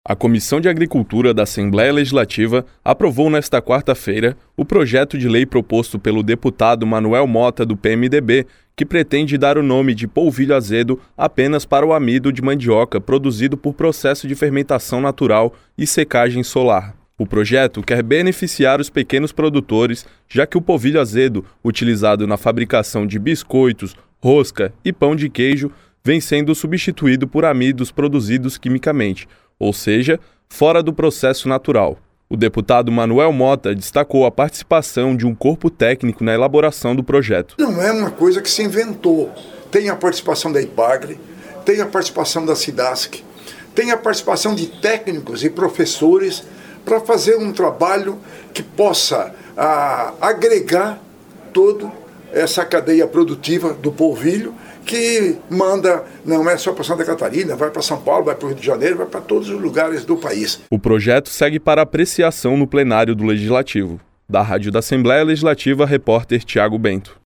A Comissão de Agricultura da Assembleia Legislativa aprovou nesta quarta-feira o projeto de lei proposto pelo deputado Manuel Mota, do PMDB, que pretende dar o nome de polvilho azedo apenas para o amido de mandioca produzido por processo de fermentação natural e secagem solar. O projeto quer beneficiar os pequenos produtores, já que o polvilho azedo, utilizado na fabricação de biscoitos, rosca e pão de queijo, vem sendo substituído por amidos produzidos quimicamente, ou seja, fora do processo natural. O deputado Manuel Mota destacou a participação de um corpo técnico na elaboração do projeto. Não é uma coisa que se inventou. Tem a participação da IPAGRE, tem a participação da SIDASC, tem a participação de técnicos e professores para fazer um trabalho que possa agregar toda essa cadeia produtiva do polvilho, que manda, não é só para Santa Catarina, vai para São Paulo, vai para o Rio de Janeiro, vai para todos os lugares do país. O projeto segue para apreciação no plenário do Legislativo. Da Rádio da Assembleia Legislativa, repórter Tiago Bento.